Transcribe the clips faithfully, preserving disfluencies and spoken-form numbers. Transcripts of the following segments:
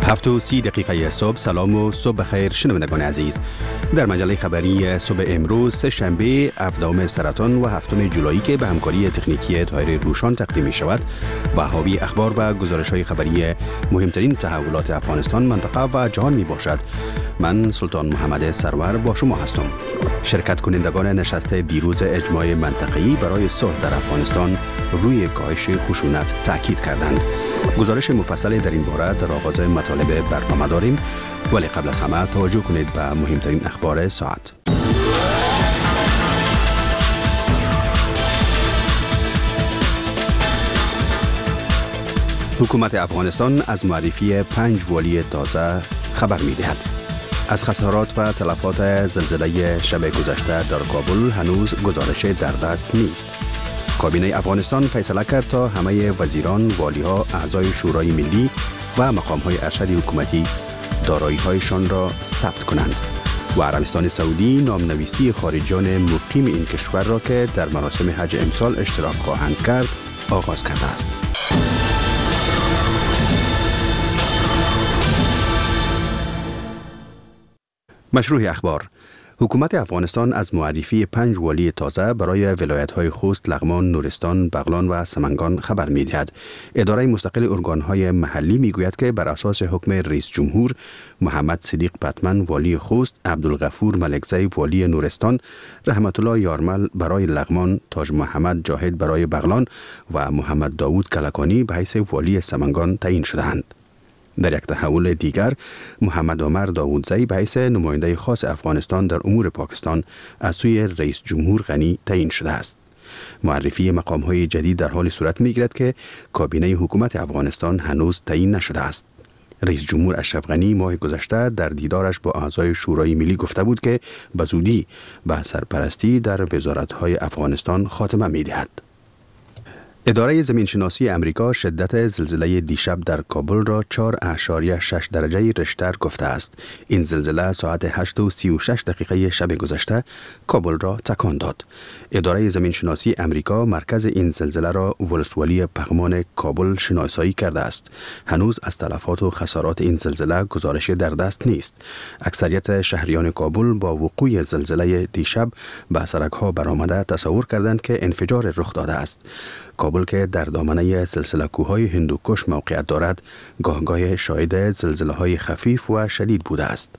هفت و سی دقیقه صبح. سلام و صبح بخیر شنوندگان عزیز. در مجله خبری صبح امروز سه شنبه هفدهم سرطان و هفتم جولایی که به همکاری تکنیکی طاهر روشان تقدیم می شود و حاوی اخبار و گزارش های خبری مهمترین تحولات افغانستان، منطقه و جهان می باشد. من سلطان محمد سرور با شما هستم. شرکت کنندگان نشست دیروز اجماع منطقه‌ای برای صلح در افغانستان روی کاهش خشونت تاکید کردند. گزارش مفصل در این باره در آغاز مطالب برنامه داریم، ولی قبل از همه توجه کنید به مهمترین اخبار ساعت. حکومت افغانستان از معرفی پنج والی تازه خبر می دهد. از خسارات و تلفات زلزله شب گذشته در کابل هنوز گزارش در دست نیست. کابینه افغانستان فیصله کرد تا همه وزیران، والی‌ها، اعضای شورای ملی و مقام‌های ارشد حکومتی دارایی‌هایشان را ثبت کنند و عربستان سعودی نامنویسی خارجیان مقیم این کشور را که در مراسم حج امسال اشتراک خواهند کرد آغاز کرده است. مشروع اخبار. حکومت افغانستان از معرفی پنج والی تازه برای ولایت‌های خوست، لغمان، نورستان، بغلان و سمنگان خبر می‌دهد. اداره مستقل ارگان‌های محلی می‌گوید که بر اساس حکم رئیس جمهور، محمد صدیق بتمن والی خوست، عبدالغفور ملکزی والی نورستان، رحمت الله یارمل برای لغمان، تاج محمد جاهد برای بغلان و محمد داوود کلکانی به حیث والی سمنگان تعیین شدند. در یک تحول دیگر، محمد عمر داوودزی به حیث نماینده خاص افغانستان در امور پاکستان از سوی رئیس جمهور غنی تعیین شده است. معرفی مقام‌های جدید در حال صورت می‌گیرد که کابینه حکومت افغانستان هنوز تعیین نشده است. رئیس جمهور اشرف غنی ماه گذشته در دیدارش با اعضای شورای ملی گفته بود که به زودی به سرپرستی در وزارت‌های افغانستان خاتمه می‌دهد. اداره زمینشناسی امریکا شدت زلزله دیشب در کابل را چهار اعشاریه شش درجه ریشتر گفته است. این زلزله ساعت هشت و سی و شش دقیقه شب گذشته کابل را تکان داد. اداره زمینشناسی امریکا مرکز این زلزله را ولسوالی پغمان کابل شناسایی کرده است. هنوز از تلفات و خسارات این زلزله گزارش در دست نیست. اکثریت شهریان کابل با وقوع زلزله دیشب به سرک‌ها برآمده تصور کردند که انفجار رخ داده است. کابل که در دامنه سلسله کوههای هندوکش موقعیت دارد، گاهگاه شاهد زلزله‌های خفیف و شدید بوده است.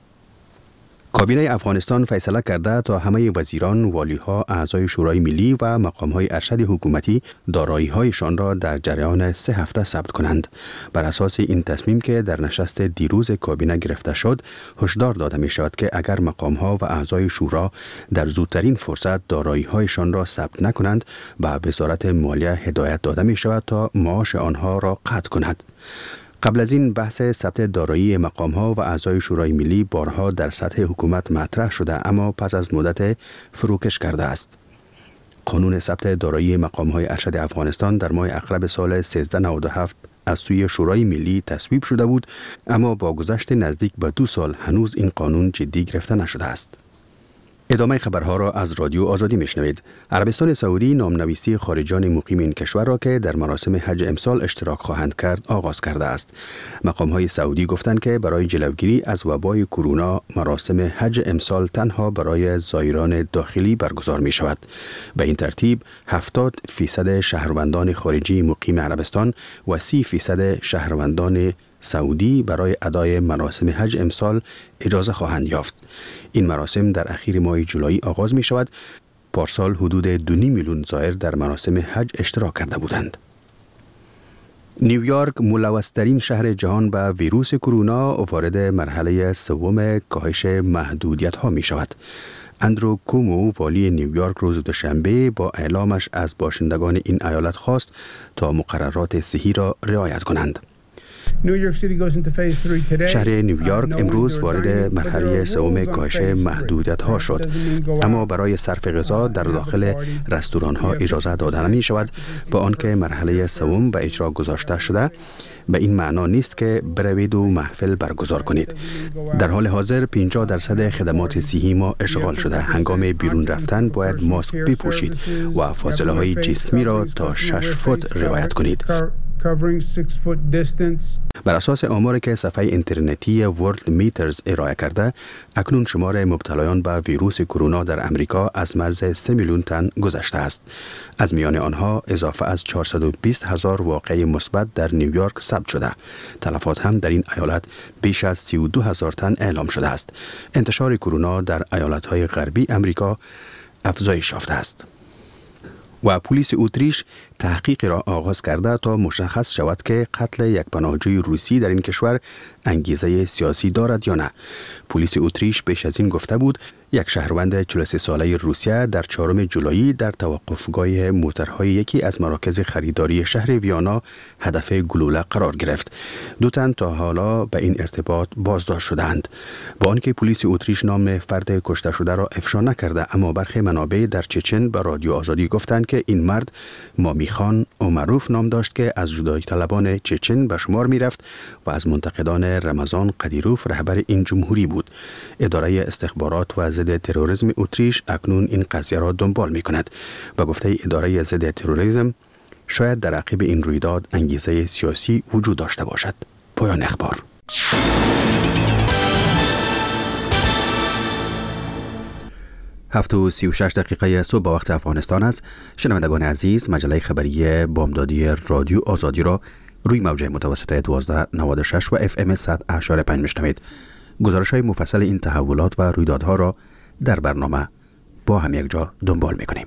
کابینه افغانستان فیصله کرده تا همه وزیران، والی‌ها، اعضای شورای ملی و مقام‌های ارشد حکومتی دارایی‌هایشان را در جریان سه هفته ثبت کنند. بر اساس این تصمیم که در نشست دیروز کابینه گرفته شد، هشدار داده می‌شود که اگر مقام‌ها و اعضای شورا در زودترین فرصت دارایی‌هایشان را ثبت نکنند، به وزارت مالیه هدایت داده می‌شود تا معاش آنها را قطع کند. قبل از این بحث ثبت دارایی مقام‌ها و اعضای شورای ملی بارها در سطح حکومت مطرح شده، اما پس از مدت فروکش کرده است. قانون ثبت دارایی مقام‌های ارشد افغانستان در ماه اغرب سال سیزده نود و هفت از سوی شورای ملی تصویب شده بود، اما با گذشت نزدیک به دو سال هنوز این قانون جدی گرفته نشده است. ادامه خبرها را از رادیو آزادی میشنوید. عربستان سعودی نامنویسی خارجیان مقیم این کشور را که در مراسم حج امسال اشتراک خواهند کرد آغاز کرده است. مقام‌های سعودی گفتند که برای جلوگیری از وبای کرونا مراسم حج امسال تنها برای زائران داخلی برگزار می شود. به این ترتیب هفتاد فیصد شهروندان خارجی مقیم عربستان و سی فیصد شهروندان سعودی برای ادای مراسم حج امسال اجازه خواهند یافت. این مراسم در اخیر ماه جولای آغاز می شود. پارسال حدود دو میلیون زائر در مراسم حج اشتراک کرده بودند. نیویورک ملوث‌ترین شهر جهان به ویروس کرونا وارد مرحله سوم کاهش محدودیت‌ها می شود. اندرو کومو والی نیویورک روز دوشنبه با اعلامش از باشندگان این ایالت خواست تا مقررات صحی را رعایت کنند. شهر نیویورک امروز وارد مرحله سوم کاهش محدودیت‌ها شد، اما برای صرف غذا در داخل رستوران‌ها اجازه داده نمی شود، با آنکه مرحله سوم به اجرا گذاشته شده. به این معنا نیست که بروید و محفل برگزار کنید. در حال حاضر پنجاه درصد خدمات صحی ما اشغال شده. هنگام بیرون رفتن باید ماسک بپوشید و فاصله های جسمی را تا شش فوت رعایت کنید. بر اساس آماری که صفحه اینترنتی ورلد میترز ارائه کرده، اکنون شمار مبتلایان به ویروس کرونا در امریکا از مرز سه میلیون تن گذشته است. از میان آنها اضافه از چهارصد و بیست هزار واقعه مثبت در نیویورک ثبت شده. تلفات هم در این ایالت بیش از سی و دو هزار تن اعلام شده است. انتشار کرونا در ایالت‌های غربی امریکا افزایش یافته است. و پلیس اتریش تحقیق را آغاز کرده تا مشخص شود که قتل یک پناهجوی روسی در این کشور انگیزه سیاسی دارد یا نه. پلیس اتریش پیش از این گفته بود یک شهروند چهل و سه ساله روسیه در چهارم جولای در توقفگاه موترهای یکی از مراکز خریداری شهر ویانا هدف گلوله قرار گرفت. دو تن تا حالا به این ارتباط بازداشت شدند. با آنکه پلیس اتریش نام فرد کشته شده را افشا نکرده، اما برخی منابع در چچن به رادیو آزادی گفتند که این مرد مامیخان اومروف نام داشت که از جدایی طلبان چچن به شمار می رفت و از منتقدان رمضان قدیروف رهبر این جمهوری بود. اداره استخبارات و ضد تروریسم اتریش اکنون این قضیه را دنبال می کند. به گفته اداره ضد تروریسم، شاید در عقب این رویداد انگیزه سیاسی وجود داشته باشد. پایان اخبار. هفت و سی و شش دقیقه صبح با وقت افغانستان است. شنوندگان عزیز، مجله خبری بامدادی رادیو آزادی را روی موجه متوسطه دوازده نود و شش و اف ام صد و پنج میشنوید. گزارش های مفصل این تحولات و رویدادها را در برنامه با هم یک جا دنبال میکنیم.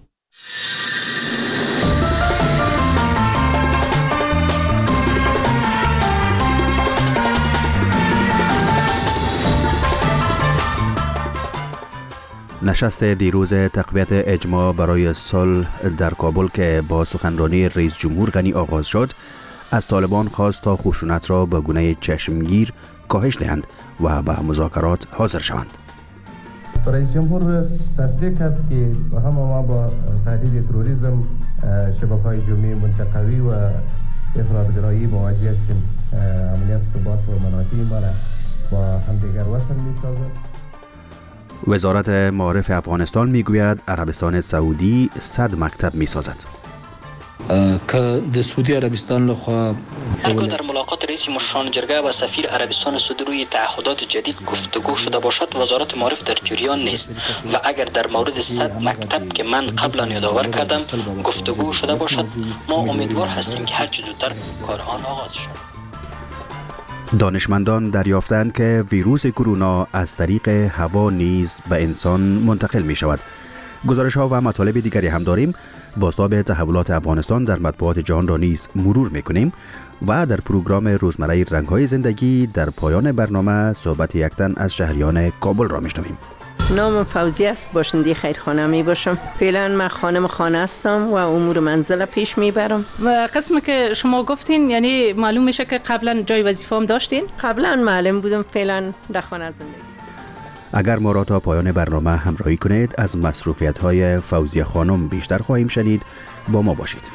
نشست دیروز تقویت اجماع برای صلح در کابل که با سخنرانی رئیس جمهور غنی آغاز شد، از طالبان خواست تا خشونت را به گونه چشمگیر کاهش دهند و به مذاکرات حاضر شوند. رئیس جمهور تصدیق کرد که هم ما با تهدید تروریسم، شبکه‌های جمعی منطقوی و افراط‌گرایی مواجه هستیم. عملیات ثبات و مناطی ما را با همدیگر وصل می‌سازد. وزارت معارف افغانستان میگوید عربستان سعودی صد مکتب میسازد. که د سعودی عربستان لخوا هرگاه در ملاقات رئیس مشران جرگه و سفیر عربستان سعودی روی تعهدات جدید گفتگو شده باشد، وزارت معارف در جریان نیست و اگر در مورد صد مکتب که من قبلا یادآور کردم گفتگو شده باشد، ما امیدوار هستیم که هر چه زودتر کار آن آغاز شود. دانشمندان دریافتند که ویروس کرونا از طریق هوا نیز به انسان منتقل می شود. گزارش ها و مطالب دیگری هم داریم. بازتاب تحولات افغانستان در مطبوعات جهان را نیز مرور می کنیم و در پروگرام روزمره رنگ های زندگی در پایان برنامه صحبت یک تن از شهریان کابل را می شنویم. نام فوزی است، باشنده خیرخانه می باشم. فعلا من خانم خانه هستم و امور منزل پیش می برم. و قسم که شما گفتین یعنی معلوم میشه که قبلا جای وظیفه هم داشتین؟ قبلا معلم بودم، فعلا در خانه زندگی. اگر ما را تا پایان برنامه همراهی کنید، از مصروفیت های فوزی خانم بیشتر خواهیم شنید. با ما باشید.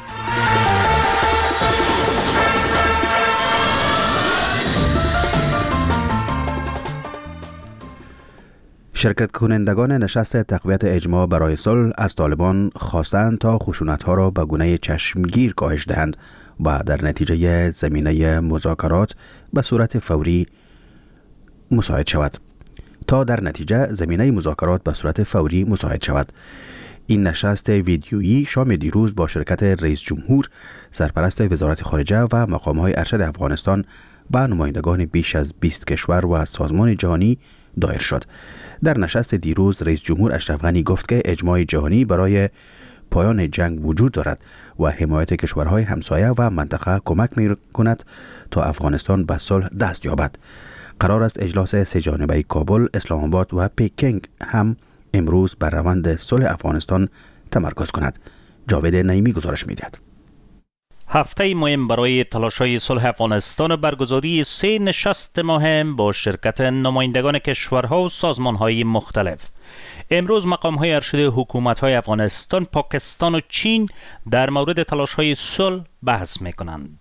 شرکت کنندگان نشست تقویت اجماع برای صلح از طالبان خواستند تا خشونت‌ها را به گونه چشمگیر کاهش دهند و در نتیجه زمینه مذاکرات به صورت فوری مساعد شود. تا در نتیجه زمینه مذاکرات به صورت فوری مساعد شود. این نشست ویدیویی شام دیروز با شرکت رئیس جمهور، سرپرست وزارت خارجه و مقام‌های ارشد افغانستان و نمایندگان بیش از بیست کشور و سازمان جهانی دایر شد. در نشست دیروز رئیس جمهور اشرف غنی گفت که اجماع جهانی برای پایان جنگ وجود دارد و حمایت کشورهای همسایه و منطقه کمک می کند تا افغانستان به صلح دست یابد. قرار است اجلاس سه جانبه کابل، اسلام آباد و پکینگ هم امروز بر روند صلح افغانستان تمرکز کند. جاوید نعیمی گزارش می‌دهد. هفته مهم برای تلاش‌های صلح افغانستان و برگزاری سه نشست مهم با شرکت نمایندگان کشورها و سازمان‌های مختلف. امروز مقام‌های ارشد حکومت‌های افغانستان، پاکستان و چین در مورد تلاش‌های صلح بحث می‌کنند.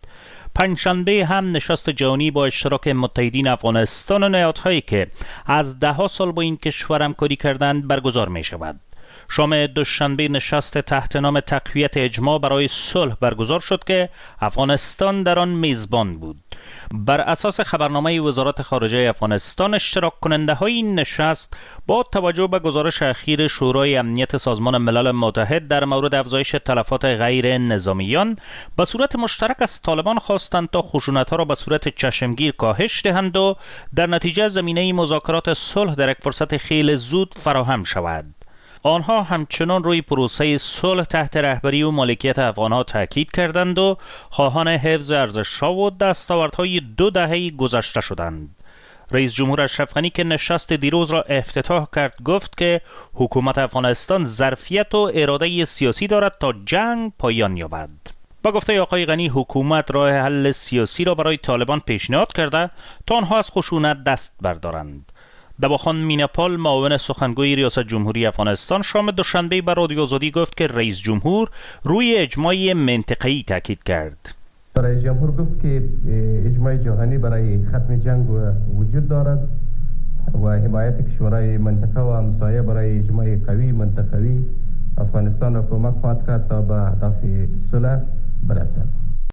پنجشنبه هم نشست جهانی با اشتراک متحدین افغانستان و نهادهایی که از ده ها سال با این کشور همکاری کردند برگزار می شود. شام دوشنبه نشست تحت نام تقویت اجماع برای صلح برگزار شد که افغانستان در آن میزبان بود. بر اساس خبرنامه وزارت خارجه افغانستان، اشتراک کننده های این نشست با توجه به گزارش اخیر شورای امنیت سازمان ملل متحد در مورد افزایش تلفات غیر نظامیان به صورت مشترک از طالبان خواستند تا خشونت‌ها را به صورت چشمگیر کاهش دهند و در نتیجه زمینه مذاکرات صلح در یک فرصت خیلی زود فراهم شود. آنها همچنان روی پروسه صلح تحت رهبری و مالکیت افغانها تاکید کردند و خواهان حفظ ارزش‌ها و دستاوردهای دو دهه گذشته شدند. رئیس جمهور اشرف غنی که نشست دیروز را افتتاح کرد گفت که حکومت افغانستان ظرفیت و اراده سیاسی دارد تا جنگ پایان یابد. با گفته آقای غنی، حکومت راه حل سیاسی را برای طالبان پیشنهاد کرده تا آنها از خشونت دست بردارند. دواخان میناپال، معاون سخنگوی ریاست جمهوری افغانستان، شام دوشنبه بر رادیو آزادی گفت که رئیس جمهور روی اجماع منطقه‌ای تاکید کرد. رئیس جمهور گفت که اجماع جهانی برای ختم جنگ وجود دارد و حمایت کشورهای منطقه و همسایه برای اجماع قوی منطقوی افغانستان را کمک خواهد کرد تا به هدف صلح برسد.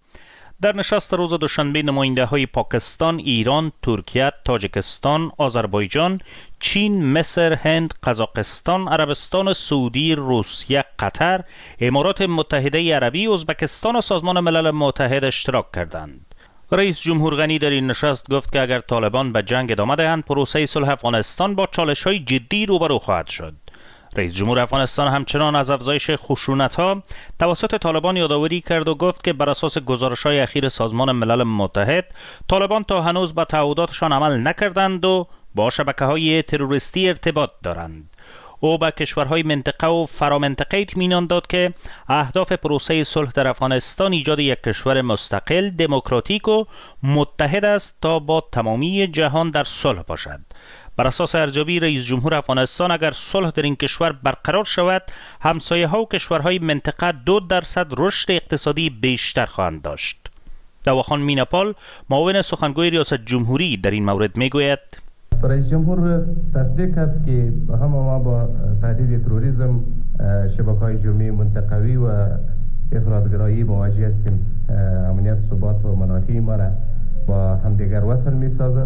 در نشست روز دوشنبه نماینده های پاکستان، ایران، ترکیه، تاجیکستان، آذربایجان، چین، مصر، هند، قزاقستان، عربستان سعودی، روسیه، قطر، امارات متحده عربی، ازبکستان و سازمان ملل متحد اشتراک کردند. رئیس جمهور غنی در این نشست گفت که اگر طالبان به جنگ ادامه دهند، پروسه صلح افغانستان با چالش‌های جدی روبرو خواهد شد. رئیس جمهور افغانستان همچنان از افزایش خشونت‌ها توسط طالبان یادآوری کرد و گفت که بر اساس گزارش‌های اخیر سازمان ملل متحد، طالبان تا هنوز به تعهداتشان عمل نکردند و با شبکه‌های تروریستی ارتباط دارند. او به کشورهای منطقه و فرامنطقه اطمینان داد که اهداف پروسه صلح در افغانستان ایجاد یک کشور مستقل، دموکراتیک و متحد است تا با تمامی جهان در صلح باشد. بر اساس ارزیابی رئیس جمهور افغانستان، اگر صلح در این کشور برقرار شود، همسایه ها و کشورهای منطقه دو درصد رشد اقتصادی بیشتر خواهند داشت. دواخان میناپال، معاون سخنگوی ریاست جمهوری، در این مورد میگوید: رئیس جمهور تصدیق کرد که هم ما با تهدید تروریسم، شبکه‌های جرمی منطقوی و افراطگرایی مواجه هستیم. امنیت، ثبات و منافع ما را با همدیگر وصل می‌سازد.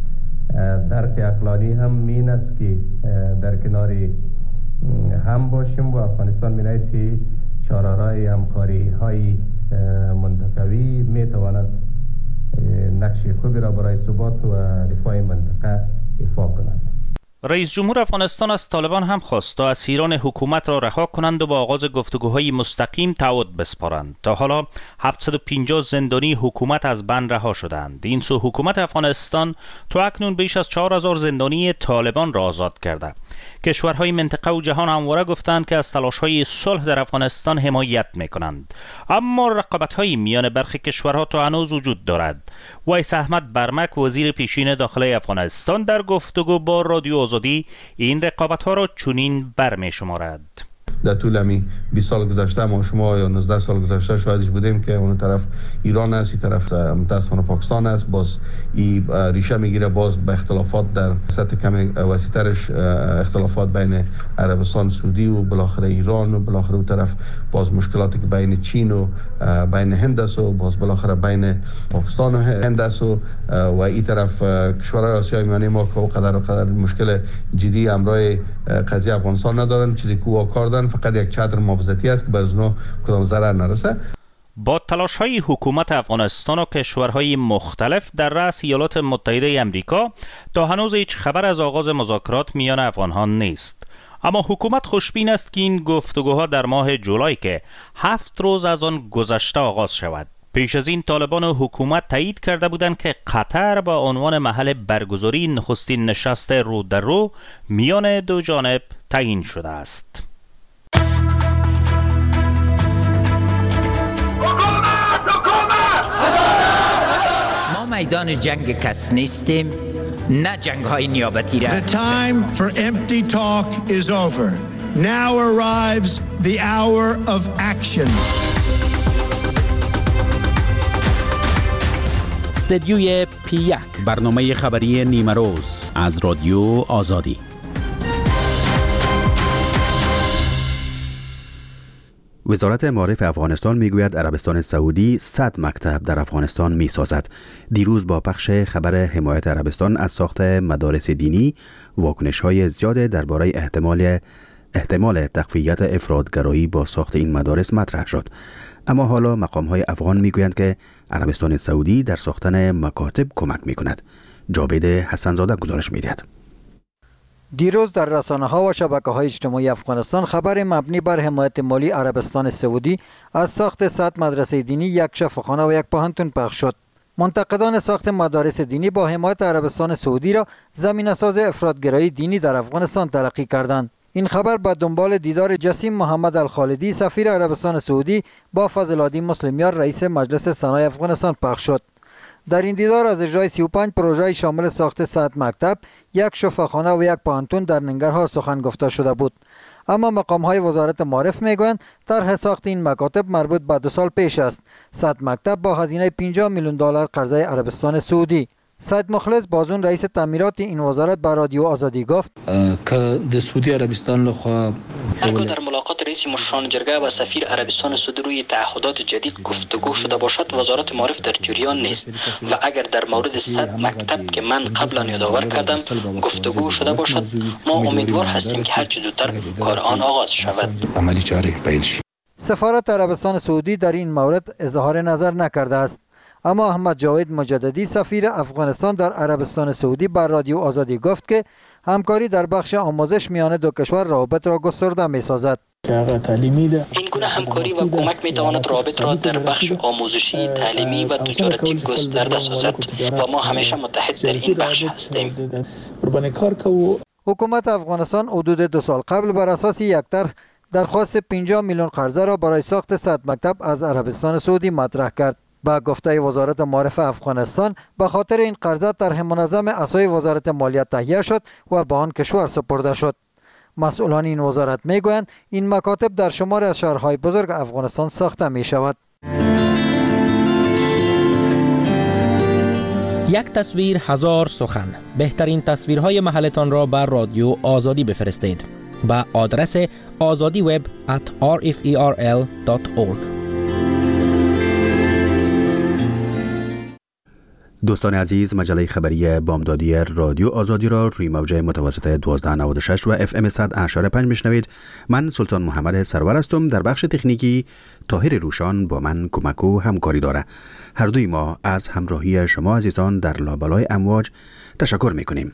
درک عقلانی هم این است که در کنار هم باشیم و افغانستان می‌نایسی چهارراه همکاری های منطقوی میتواند نقش خوبی را برای ثبات و رفاه منطقه ایفا کند. رئیس جمهور افغانستان از طالبان هم خواست تا اسیران حکومت را رها کنند و با آغاز گفتگوهای مستقیم تعهد بسپارند. تا حالا هفتصد و پنجاه زندانی حکومت از بند رها شدند. این سو حکومت افغانستان تا اکنون بیش از چهار هزار زندانی طالبان را آزاد کرده. کشورهای منطقه و جهان همواره گفتند که از تلاش‌های صلح در افغانستان حمایت می‌کنند، اما رقابت‌های میان برخی کشورها تا هنوز وجود دارد. ویس احمد برمک، وزیر پیشین داخلی افغانستان، در گفتگو با رادیو آزادی این رقابت‌ها را چنین برمی‌شمارد: در طول همین بیست سال گذشته ما شما یا نوزده سال گذشته شاهدش بودیم که اون طرف ایران است، این طرف متاسفانه پاکستان است. باز این ریشه میگیره باز به اختلافات در سطح کم وسیع‌ترش، اختلافات بین عربستان سعودی و بالاخره ایران و بالاخره اون طرف باز مشکلاتی که بین چین و بین هند است و باز بالاخره بین پاکستان و هند است و و این طرف کشورهای آسیای میانه ما که قدر و قدر مشکل جدی همراه قضیه افغانستان ندارن. چیزی که واکار دارن فقط یک چادر محافظتی است که بر اونها کدام ضرر نرسه. با تلاش‌های حکومت افغانستان و کشورهای مختلف در رأس ایالات متحده آمریکا تا هنوز هیچ خبر از آغاز مذاکرات میان افغان‌ها نیست. اما حکومت خوشبین است که این گفتگوها در ماه جولای که هفت روز از آن گذشته آغاز شود. پیش از این طالبان و حکومت تایید کرده بودند که قطر با عنوان محل برگزاری نخستین نشست رو در رو میان دو جانب تعیین شده است. ما میدان جنگ کس نیستیم، نه جنگ های نیابتی را. The time for empty talk is over. Now arrives the hour of action. استدیوی پی یک، برنامه خبری نیمه روز از رادیو آزادی. وزارت معارف افغانستان میگوید عربستان سعودی صد مکتب در افغانستان میسازد. دیروز با پخش خبر حمایت عربستان از ساخت مدارس دینی، واکنش‌های زیاد درباره احتمال احتمال تقویت افراطگرایی با ساخت این مدارس مطرح شد. اما حالا مقام‌های افغان میگویند که عربستان سعودی در ساختن مکاتب کمک میکند. جاوید حسنزاده گزارش میدهد. دیروز در رسانه‌ها و شبکه‌های اجتماعی افغانستان خبر مبنی بر حمایت مالی عربستان سعودی از ساخت صد مدرسه دینی، یک شفاخانه و یک پوهنتون پخش شد. منتقدان ساخت مدارس دینی با حمایت عربستان سعودی را زمینه‌ساز افراطگرایی دینی در افغانستان تلقی کردند. این خبر به دنبال دیدار جسیم محمد الخالدی سفیر عربستان سعودی با فضل العادی مسلمیار رئیس مجلس سنای افغانستان پخش شد. در این دیدار از اجرای سی و پنج پروژه شامل ساخت صد مکتب، یک شفاخانه و یک پوهنتون در ننگرهار سخن گفته شده بود. اما مقام‌های وزارت معارف میگویند طرح ساخت این مکاتب مربوط به دو سال پیش است. صد مکتب با هزینه پنجاه میلیون دلار قرضه عربستان سعودی. سید مخلص بازون رئیس تعمیرات این وزارت به رادیو آزادی گفت که د سعودی عربستان لخوا هرگاه در ملاقات رئیس مشران جرگه و سفیر عربستان سعودی روی تعهدات جدید گفتگو شده باشد، وزارت معارف در جریان نیست و اگر در مورد صد مکتب که من قبلا یادآور کردم گفتگو شده باشد، ما امیدوار هستیم که هر چه زودتر کار آن آغاز شود. عملی جاری پیل شود. سفارت عربستان سعودی در این مورد اظهار نظر نکرده است. اما احمد جاوید مجددی سفیر افغانستان در عربستان سعودی بر رادیو آزادی گفت که همکاری در بخش آموزش میان دو کشور روابط را گسترده می سازد. این گونه همکاری و کمک می تواند روابط را در بخش آموزشی، تعلیمی و تجارتی گسترده سازد و ما همیشه متحد در این بخش هستیم. حکومت افغانستان حدود دو سال قبل بر اساس یک طرح درخواست پنجاه میلیون قرضه را برای ساخت صد مکتب از عربستان سعودی مطرح کرد. با گفته وزارت معارف افغانستان به خاطر این قرضه طرح منظم اساسی وزارت مالیات تهیه شد و به آن کشور سپرده شد. مسئولان این وزارت میگویند این مکاتب در شمار از شهرهای بزرگ افغانستان ساخته می شود. یک تصویر هزار سخن. بهترین تصویرهای محلتان را بر رادیو آزادی بفرستید با آدرس آزادی وب ات آر اف ای آر ال دات اورگ. دوستان عزیز، مجله خبری بامدادی رادیو آزادی را روی موج متوسط دوازده نود و شش و اف ام صد و اشاره پنج میشنوید. من سلطان محمد سرور هستم. در بخش تکنیکی طاهر روشان با من کمک و همکاری داره. هر دوی ما از همراهی شما عزیزان در لابلای امواج تشکر میکنیم.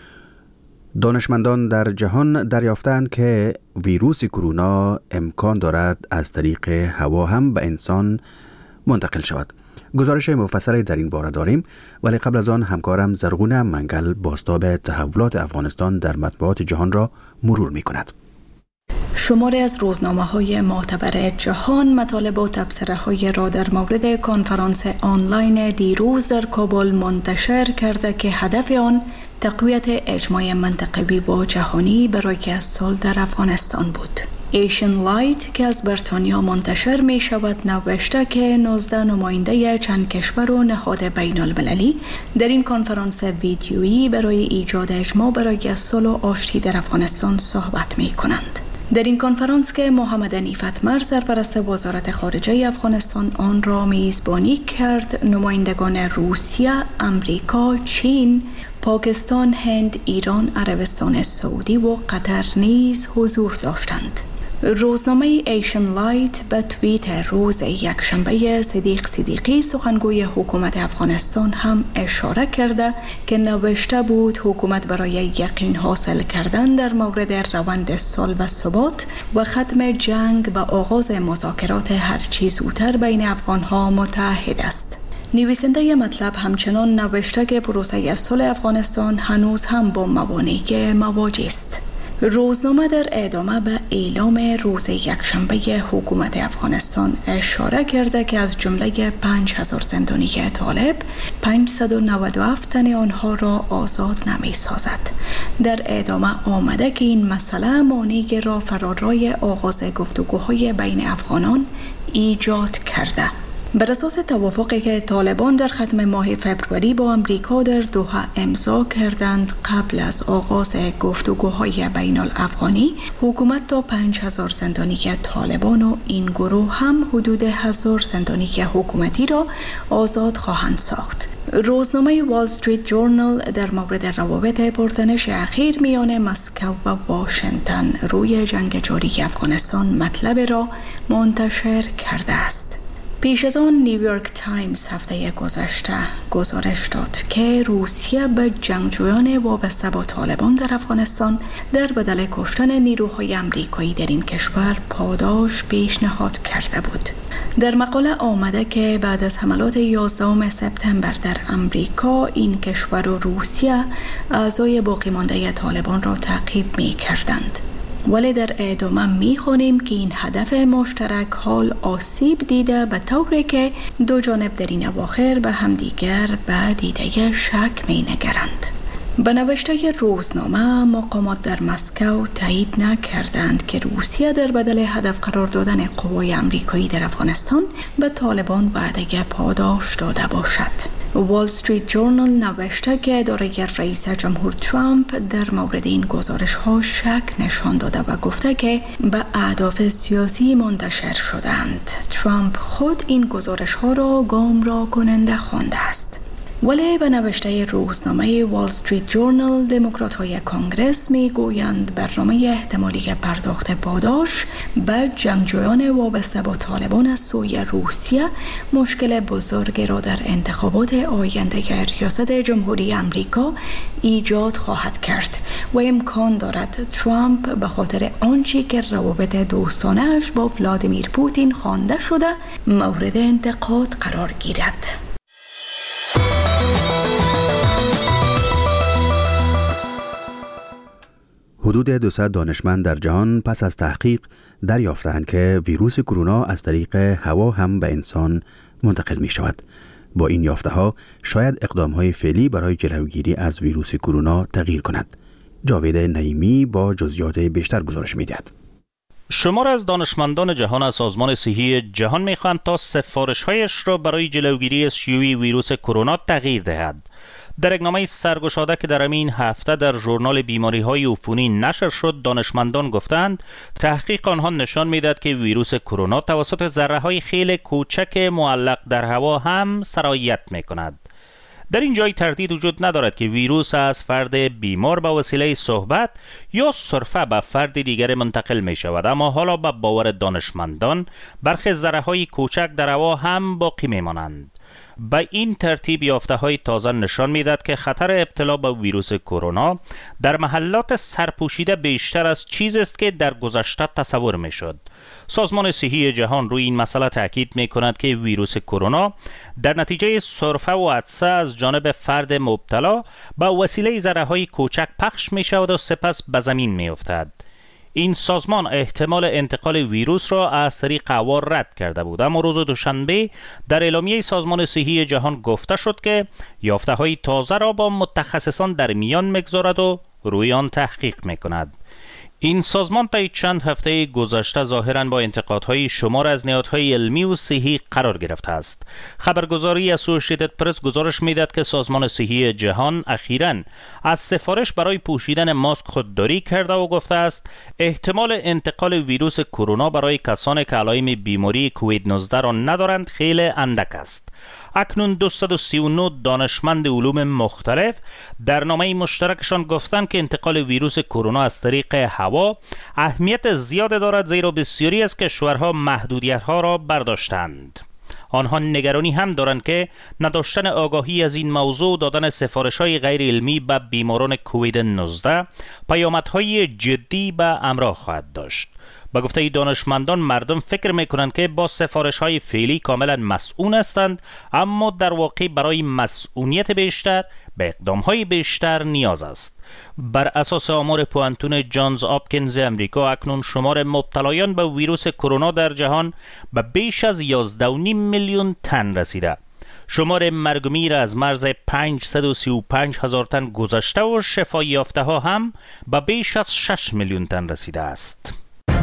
دانشمندان در جهان دریافتند که ویروس کرونا امکان دارد از طریق هوا هم به انسان منتقل شود. گزارش مفصلی در این باره داریم، ولی قبل از آن همکارم زرغونه منگل بازتاب تحولات افغانستان در مطبوعات جهان را مرور می کند. شماری از روزنامه‌های معتبر جهان مطالب و تبصره‌های را در مورد کنفرانس آنلاین دیروز در کابل منتشر کرده که هدف آن تقویت اجماع منطقوی و جهانی برای که از سال در افغانستان بود. ایشن لایت که از بریتانیا منتشر می شود نوشته که نوزده نماینده چند کشور و نهاد بین المللی در این کنفرانس ویدیویی برای ایجاد اجماع برای صلح و آشتی در افغانستان صحبت می کنند. در این کنفرانس که محمد حنیفت مر سرپرست وزارت خارجه افغانستان آن را میزبانی کرد، نمایندگان روسیه، امریکا، چین، پاکستان، هند، ایران، عربستان سعودی و قطر نیز حضور داشتند. روزنامه ایشن لایت به توییت روز یکشنبه صدیق صدیقی سخنگوی حکومت افغانستان هم اشاره کرده که نوشته بود حکومت برای یقین حاصل کردن در مورد روند صلح و ثبات و ختم جنگ و آغاز مذاکرات هرچی زودتر بین افغانها متحد است. نویسنده مطلب همچنان نوشته که پروسه صلح افغانستان هنوز هم با موانع مواجه است. روزنامه در ادامه به اعلام روز یکشنبه حکومت افغانستان اشاره کرده که از جمله پنج هزار زندانی طالب پانصد و نود و هفت تن آنها را آزاد نمی سازد. در ادامه آمده که این مسئله مانعی را فرارای آغاز گفتگوهای بین افغانان ایجاد کرده. بر اساس توافقی که طالبان در ختم ماه فبروری با امریکا در دوحه امضا کردند، قبل از آغاز گفتگوهای بین الافغانی، حکومت تا پنج هزار زندانی طالبان و این گروه هم حدود هزار زندانی حکومتی را آزاد خواهند ساخت. روزنامه وال استریت جورنال در مورد روابط پرتنش اخیر میان مسکو و واشنگتن روی جنگ جاری افغانستان مطلب را منتشر کرده است. پیش از آن نیویورک تایمز هفته گذشته گزارش داد که روسیه به جنگجویان وابسته با طالبان در افغانستان در بدل کشتن نیروهای امریکایی در این کشور پاداش پیشنهاد کرده بود. در مقاله آمده که بعد از حملات یازدهم سپتامبر در امریکا، این کشور و روسیه اعضای باقی مانده طالبان را تعقیب می کردند. ولی در ادامه می خوانیم که این هدف مشترک حال آسیب دیده به طوری که دو جانب در این اواخر به همدیگر به دیده شک می نگرند. به نوشته روزنامه، مقامات در مسکو تایید نکردند که روسیه در بدل هدف قرار دادن قوای امریکایی در افغانستان به طالبان وعده پاداش داده باشد. وال استریت جورنال نوشته که اداره رئیس جمهور ترامپ در مورد این گزارش ها شک نشان داده و گفته که به اهداف سیاسی منتشر شدند. ترامپ خود این گزارش ها را گمراه کننده خوانده است. ولی به نوشته روزنامه وال استریت جورنال، دموکرات های کانگرس می گویند برنامه احتمالی پرداخت پاداش به جنگجویان وابسته با طالبان از سوی روسیه مشکل بزرگی را در انتخابات آینده ریاست جمهوری امریکا ایجاد خواهد کرد و امکان دارد ترامپ به خاطر آنچه که روابط دوستانه اش با ولادیمیر پوتین خوانده شده مورد انتقاد قرار گیرد. حدود دویست دانشمند در جهان پس از تحقیق دریافتند که ویروس کرونا از طریق هوا هم به انسان منتقل می شود. با این یافته ها شاید اقدام های فعلی برای جلوگیری از ویروس کرونا تغییر کند. جاوید نعیمی با جزئیات بیشتر گزارش می دهد. شمار از دانشمندان جهان از سازمان صحی جهان می خواهند تا سفارش‌هایش را برای جلوگیری از شیوع ویروس کرونا تغییر دهد. در یک نامه سرگشاده که در همین هفته در ژورنال بیماری‌های عفونی نشر شد، دانشمندان گفتند تحقیق آنها نشان می‌دهد که ویروس کرونا توسط ذره‌های خیلی کوچک معلق در هوا هم سرایت می‌کند. در این جای تردید وجود ندارد که ویروس از فرد بیمار به وسیله صحبت یا سرفه به فرد دیگر منتقل می شود، اما حالا به باور دانشمندان برخی ذره‌های کوچک در هوا هم باقی می مانند. به این ترتیب یافته‌های تازه نشان می‌دهد که خطر ابتلا به ویروس کرونا در محلات سرپوشیده بیشتر از چیزی است که در گذشته تصور می‌شد. سازمان صحی جهان روی این مسئله تاکید می‌کند که ویروس کرونا در نتیجه سرفه و عطسه از جانب فرد مبتلا به وسیله ذره‌های کوچک پخش می‌شود و سپس به زمین می‌افتد. این سازمان احتمال انتقال ویروس را از طریق هوا رد کرده بود، اما روز دوشنبه در اعلامیه سازمان صحی جهان گفته شد که یافته‌های تازه را با متخصصان در میان می‌گذارد و روی آن تحقیق می‌کند. این سازمان طی چند هفته گذشته ظاهراً با انتقادهای شمار از نهادهای علمی و صحی قرار گرفته است. خبرگزاری اسوسییتد پرس گزارش می‌دهد که سازمان صحی جهان اخیراً از سفارش برای پوشیدن ماسک خودداری کرده و گفته است احتمال انتقال ویروس کرونا برای کسانی که علائم بیماری کووید نوزده را ندارند خیلی اندک است. اکنون دویست و سی و نه دانشمند علوم مختلف در نامه مشترکشان گفتند که انتقال ویروس کرونا از طریق هوا اهمیت زیاد دارد، زیرا بسیاری از کشورها محدودیت‌ها را برداشتند. آنها نگرانی هم دارند که نداشتن آگاهی از این موضوع دادن سفارش‌های غیر علمی به بیماران کووید نوزده پیامدهای جدی به همراه خواهد داشت. با گفته دانشمندان مردم فکر میکنند که با سفارش‌های فعلی کاملا مسئول هستند، اما در واقع برای مسئولیت بیشتر به اقدام‌های بیشتر نیاز است. بر اساس آمار پوانتون جانز آپکینز امریکا اکنون شمار مبتلایان به ویروس کرونا در جهان به بیش از یازده و نیم میلیون تن رسیده. شمار مرگ و میر از مرز پانصد و سی و پنج هزار تن گذشته و شفا یافته ها هم به بیش از شش میلیون تن رسیده است.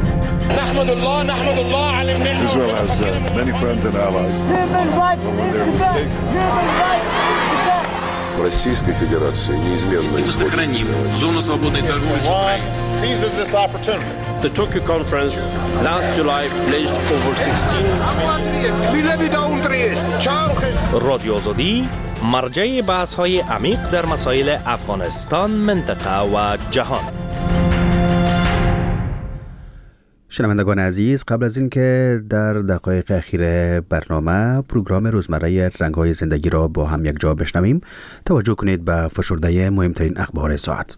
نحمد الله نحمد الله على النعمة. Israel has uh, many friends and allies. When they're mistaken. Российской Федерации неизменно Если мы сохраним зону свободной торговли с Украиной. Seizes this opportunity. The Tokyo conference last July pledged over sixteen. رادیو آزادی مرجع بحث‌های عمیق در مسائل افغانستان، منطقه و جهان. شنوندگان عزیز، قبل از اینکه در دقایق اخیر برنامه پروگرام روزمره رنگ‌های زندگی را با هم یک جا بشنویم، توجه کنید به فشرده مهمترین اخبار ساعت.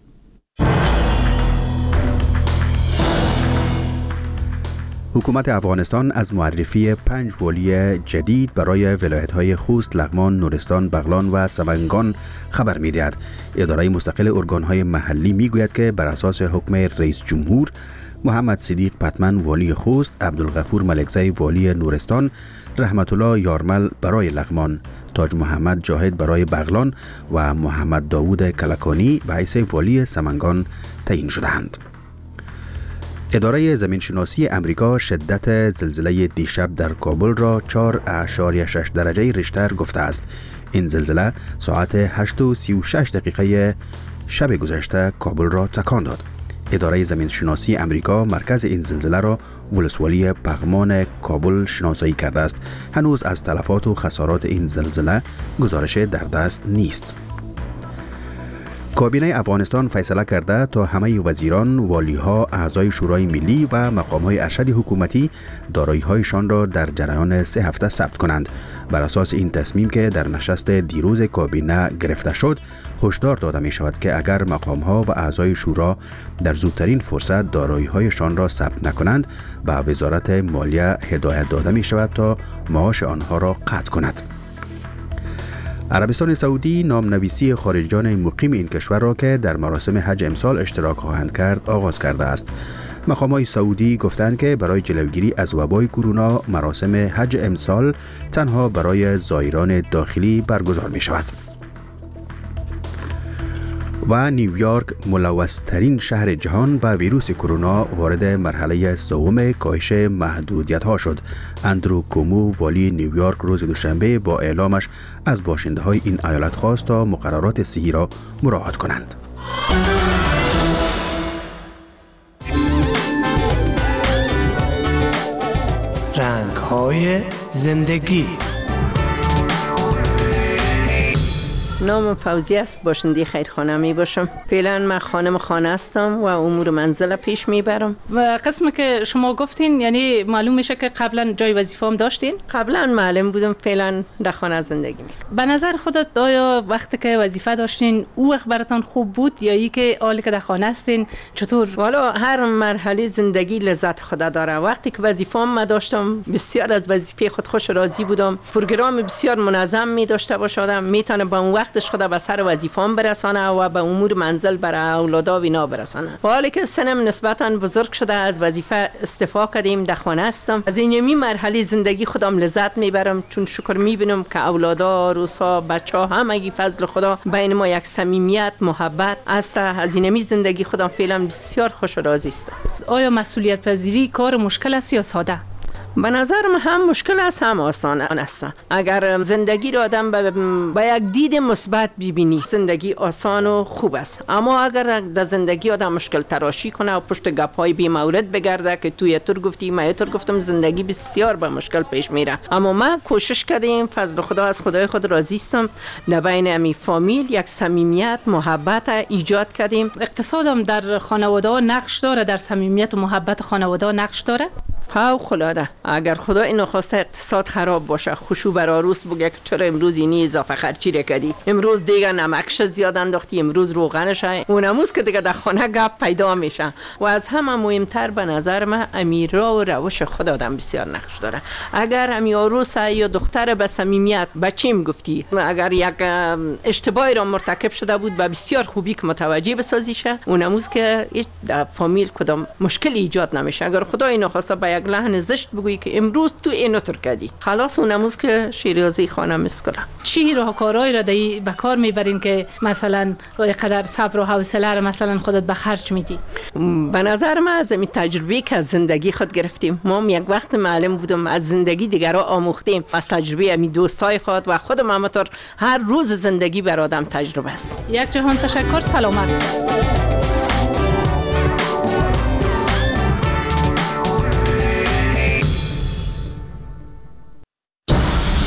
حکومت افغانستان از معرفی پنج والی جدید برای ولایت‌های خوست، لغمان، نورستان، بغلان و سمنگان خبر می‌دهد. اداره مستقل ارگان‌های محلی می‌گوید که بر اساس حکم رئیس جمهور، محمد صدیق پتمن والی خوست، عبدالغفور ملکزی والی نورستان، رحمت الله یارمل برای لغمان، تاج محمد جاهد برای بغلان و محمد داوود کلکانی به حیث والی سمنگان تعیین شدند. اداره زمینشناسی امریکا شدت زلزله دیشب در کابل را چهار اعشاریه شش درجه ریشتر گفته است. این زلزله ساعت هشت و سی و شش دقیقه شب گذشته کابل را تکان داد. اداره زمینشناسی امریکا مرکز این زلزله را ولسوالی پغمان کابل شناسایی کرده است. هنوز از تلفات و خسارات این زلزله گزارش در دست نیست. کابینه افغانستان فیصله کرده تا همه وزیران، والیها، اعضای شورای ملی و مقام‌های ارشد حکومتی دارایی‌هایشان را در جریان سه هفته ثبت کنند. بر اساس این تصمیم که در نشست دیروز کابینه گرفته شد، هشدار داده می شود که اگر مقام‌ها و اعضای شورا در زودترین فرصت دارایی‌هایشان را ثبت نکنند، به وزارت مالیه هدایت داده می شود تا معاش آنها را قطع کند. عربستان سعودی نامنویسی خارجیان مقیم این کشور را که در مراسم حج امسال اشتراک خواهند کرد آغاز کرده است. مقامات سعودی گفتند که برای جلوگیری از وبای کرونا مراسم حج امسال تنها برای زائران داخلی برگزار می شود. و نیویورک ملوث‌ترین شهر جهان و ویروس کرونا وارد مرحله سوم کاهش محدودیت ها شد. اندرو کومو والی نیویورک روز دوشنبه با اعلامش از باشنده های این ایالت خواست تا مقررات صحی را مراعات کنند. رنگ‌های زندگی. نام فوزی است، باشنده خیرخانه می باشم. فعلا من خانم خانه هستم و امور منزل پیش می برم. و قسمی که شما گفتین یعنی معلوم میشه که قبلا جای وظیفه هم داشتین؟ قبلا معلم بودم، فعلا در خانه زندگی می کنم. به نظر خودت آیا وقتی که وظیفه داشتین او وقت براتون خوب بود یا ای که حالی که در خانه هستین چطور؟ والا هر مرحله زندگی لذت خود داره. وقتی که وظیفه ما داشتم بسیار از وظیفه خود خوش راضی بودم. پروگرام بسیار منظم می داشته باشم، میتونه با اون وقتش خود به سر وظیفه‌ام برسانه و به امور منزل برای اولادا و اینا برسانه. حالی که سنم نسبتاً بزرگ شده از وظیفه استعفا کردیم، در خانه هستم. از این یمی مرحله زندگی خودم لذت میبرم، چون شکر میبینم که اولادا، روسا، بچه‌ها همگی فضل خدا بین ما یک صمیمیت، محبت است. از این یمی زندگی خودم فعلا بسیار خوش و راضی است. آیا مسئولیت پذیری کار مشکل است یا ساده؟ به نظرم هم مشکل است هم آسان است. اگر زندگی را آدم با یک دید مثبت ببینی زندگی آسان و خوب است، اما اگر در زندگی آدم مشکل تراشی کنه و پشت گپ‌های بی مورد بگرده که توی تو گفتی من تو گفتم، زندگی بسیار به مشکل پیش میره. اما ما کوشش کردیم، فضل خدا، از خدای خود راضی هستم، در بین امی فامیل یک صمیمیت، محبت ایجاد کردیم. اقتصادم در خانواده نقش داره، در صمیمیت و محبت خانواده نقش داره؟ فوق العاده. اگر خدا اینو خواسته اقتصاد خراب باشه، خوشو بر عروس بگه که چرا امروز اینی اضافه خرچی رکدی، امروز دیگه نمکش زیاد انداختی، امروز روغنش، اونموز که دیگه در خانه گپ پیدا میشه. و از همه مهمتر به نظر من امیرا و روش خود آدم بسیار نقش داره. اگر امی عروس یا دختر به صمیمیت بچیم گفتی، اگر یک اشتباهی را مرتکب شده بود به بسیار خوبی که متوجه بسازیشه، اونموز که در فامیل کدام مشکل ایجاد نمیشه. اگر خدا اینو خواسته به یک لحن زشت بگویی که امروز تو اینو تر کردی، خلاص اون نموز که شیرازی خانم مسکره. چی راهکارهایی را دی به کار میبرین که مثلا قدر صبر و حوصله را مثلا خودت به خرج میدی؟ به نظر من از این تجربه که از زندگی خود گرفتیم، ما هم یک وقت معلم بودم، از زندگی دیگرها آموختیم، از تجربه امی دوستای خود و خودم همطور هر روز زندگی بر آدم تجربه است. یک جهان تشکر، سلامت.